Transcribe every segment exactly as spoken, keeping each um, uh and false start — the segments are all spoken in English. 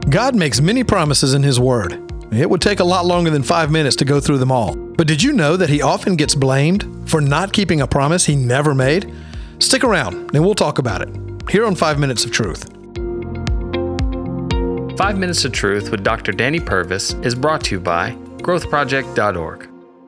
God makes many promises in His Word. It would take a lot longer than five minutes to go through them all. But did you know that He often gets blamed for not keeping a promise He never made? Stick around and we'll talk about it here on Five Minutes of Truth. Five Minutes of Truth with Doctor Danny Purvis is brought to you by growth project dot org.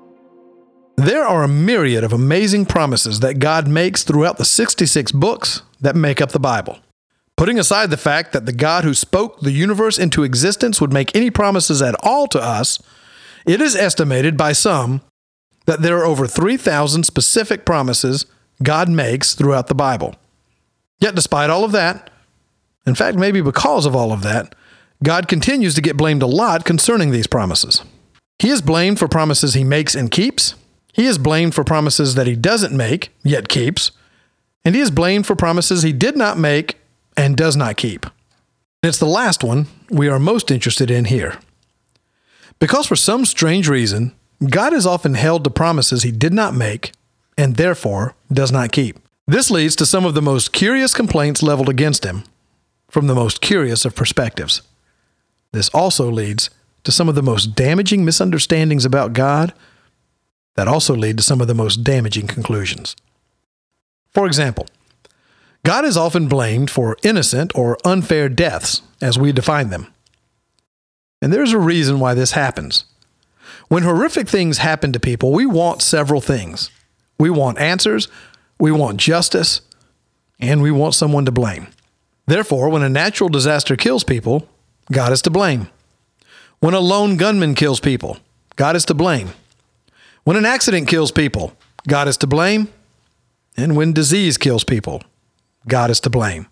There are a myriad of amazing promises that God makes throughout the sixty-six books that make up the Bible. Putting aside the fact that the God who spoke the universe into existence would make any promises at all to us, it is estimated by some that there are over three thousand specific promises God makes throughout the Bible. Yet despite all of that, in fact, maybe because of all of that, God continues to get blamed a lot concerning these promises. He is blamed for promises He makes and keeps. He is blamed for promises that He doesn't make, yet keeps. And He is blamed for promises He did not make and does not keep. It's the last one we are most interested in here. Because for some strange reason, God is often held to promises He did not make and therefore does not keep. This leads to some of the most curious complaints leveled against Him from the most curious of perspectives. This also leads to some of the most damaging misunderstandings about God that also lead to some of the most damaging conclusions. For example, God is often blamed for innocent or unfair deaths, as we define them. And there's a reason why this happens. When horrific things happen to people, we want several things. We want answers, we want justice, and we want someone to blame. Therefore, when a natural disaster kills people, God is to blame. When a lone gunman kills people, God is to blame. When an accident kills people, God is to blame. And when disease kills people, God is to blame.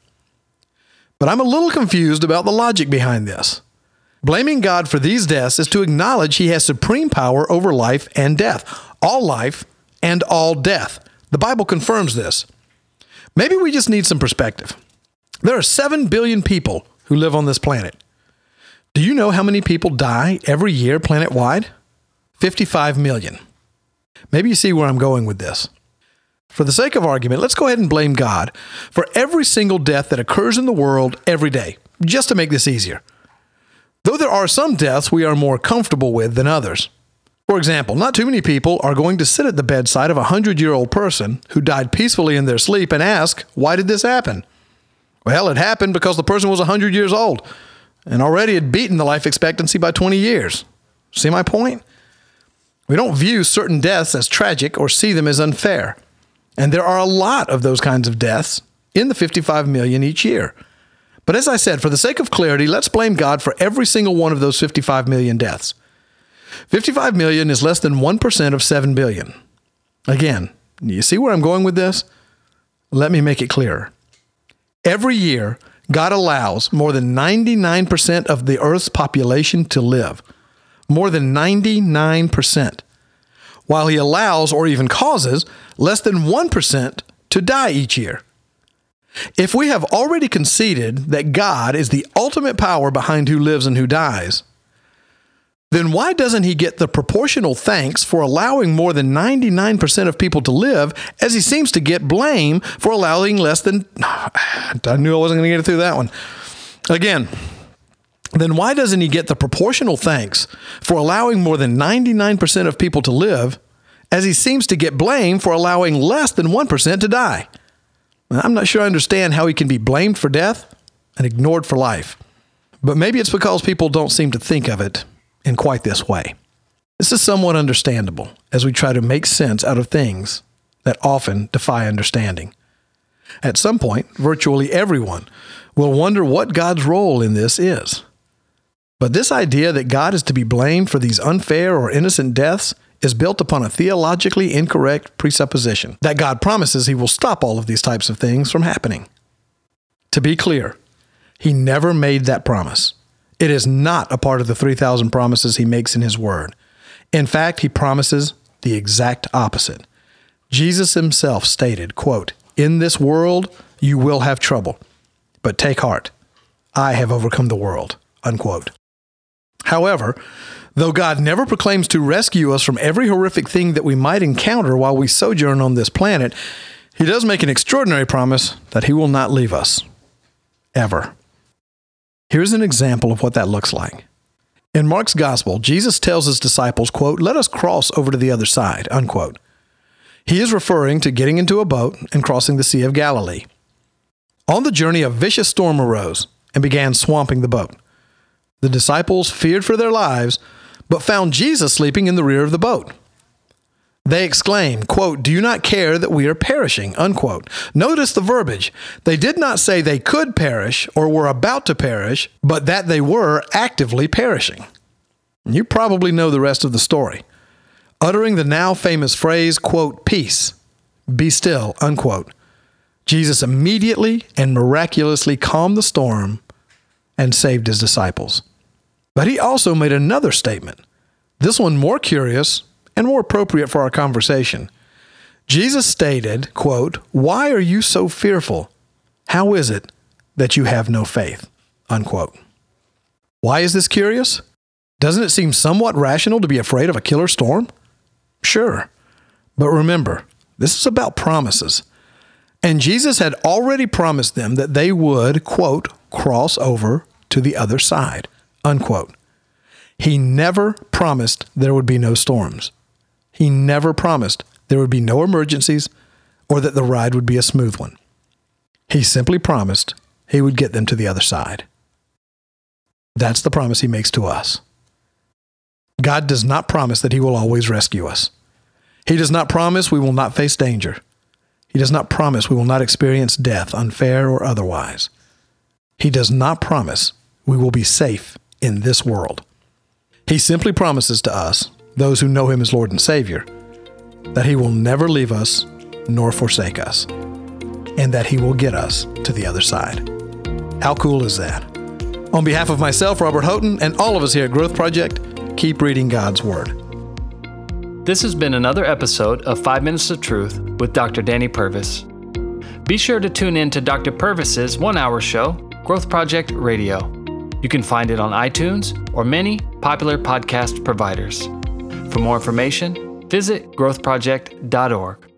But I'm a little confused about the logic behind this. Blaming God for these deaths is to acknowledge He has supreme power over life and death, all life and all death. The Bible confirms this. Maybe we just need some perspective. There are seven billion people who live on this planet. Do you know how many people die every year planet-wide? fifty-five million. Maybe you see where I'm going with this. For the sake of argument, let's go ahead and blame God for every single death that occurs in the world every day, just to make this easier. Though there are some deaths we are more comfortable with than others. For example, not too many people are going to sit at the bedside of a hundred-year-old person who died peacefully in their sleep and ask, why did this happen? Well, it happened because the person was one hundred years old and already had beaten the life expectancy by twenty years. See my point? We don't view certain deaths as tragic or see them as unfair. And there are a lot of those kinds of deaths in the fifty-five million each year. But as I said, for the sake of clarity, let's blame God for every single one of those fifty-five million deaths. fifty-five million is less than one percent of seven billion. Again, you see where I'm going with this? Let me make it clearer. Every year, God allows more than ninety-nine percent of the earth's population to live. More than ninety-nine percent. While He allows or even causes less than one percent to die each year. If we have already conceded that God is the ultimate power behind who lives and who dies, then why doesn't He get the proportional thanks for allowing more than ninety-nine percent of people to live, as He seems to get blame for allowing less than... I knew I wasn't going to get through that one. Again, then why doesn't He get the proportional thanks for allowing more than ninety-nine percent of people to live, as He seems to get blamed for allowing less than one percent to die? I'm not sure I understand how He can be blamed for death and ignored for life. But maybe it's because people don't seem to think of it in quite this way. This is somewhat understandable as we try to make sense out of things that often defy understanding. At some point, virtually everyone will wonder what God's role in this is. But this idea that God is to be blamed for these unfair or innocent deaths is built upon a theologically incorrect presupposition that God promises He will stop all of these types of things from happening. To be clear, He never made that promise. It is not a part of the three thousand promises He makes in His Word. In fact, He promises the exact opposite. Jesus Himself stated, quote, "In this world you will have trouble, but take heart. I have overcome the world," unquote. However, though God never proclaims to rescue us from every horrific thing that we might encounter while we sojourn on this planet, He does make an extraordinary promise that He will not leave us. Ever. Here's an example of what that looks like. In Mark's gospel, Jesus tells his disciples, quote, "Let us cross over to the other side," unquote. He is referring to getting into a boat and crossing the Sea of Galilee. On the journey, a vicious storm arose and began swamping the boat. The disciples feared for their lives, but found Jesus sleeping in the rear of the boat. They exclaimed, quote, "Do you not care that we are perishing?" Unquote. Notice the verbiage. They did not say they could perish or were about to perish, but that they were actively perishing. You probably know the rest of the story. Uttering the now famous phrase, quote, "Peace, be still," unquote, Jesus immediately and miraculously calmed the storm and saved his disciples. But he also made another statement, this one more curious and more appropriate for our conversation. Jesus stated, quote, "Why are you so fearful? How is it that you have no faith?" Unquote. Why is this curious? Doesn't it seem somewhat rational to be afraid of a killer storm? Sure. But remember, this is about promises. And Jesus had already promised them that they would, quote, "cross over to the other side," unquote. He never promised there would be no storms. He never promised there would be no emergencies or that the ride would be a smooth one. He simply promised he would get them to the other side. That's the promise he makes to us. God does not promise that he will always rescue us. He does not promise we will not face danger. He does not promise we will not experience death, unfair or otherwise. He does not promise we will be safe in this world. He simply promises to us, those who know him as Lord and Savior, that he will never leave us nor forsake us, and that he will get us to the other side. How cool is that? On behalf of myself, Robert Houghton, and all of us here at Growth Project, keep reading God's Word. This has been another episode of Five Minutes of Truth with Doctor Danny Purvis. Be sure to tune in to Doctor Purvis's one-hour show, Growth Project Radio. You can find it on iTunes or many popular podcast providers. For more information, visit growth project dot org.